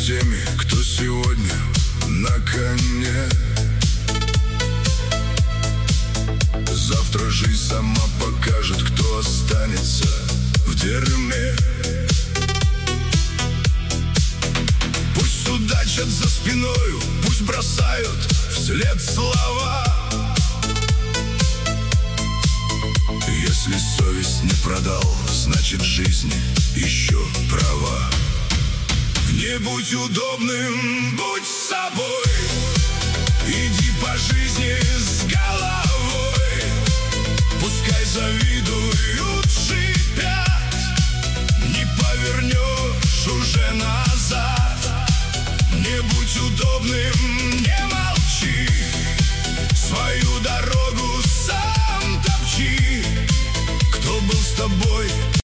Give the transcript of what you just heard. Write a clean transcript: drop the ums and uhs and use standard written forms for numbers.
теми, кто сегодня на коне. Завтра жизнь сама покажет, кто останется в дерьме. Пусть судачат за спиною, пусть бросают вслед слова. Если совесть не продал, значит жизнь еще права. Не будь удобным, будь собой. Иди по жизни с головой. Пускай завидуют, шипят, не повернешь уже назад. Не будь удобным,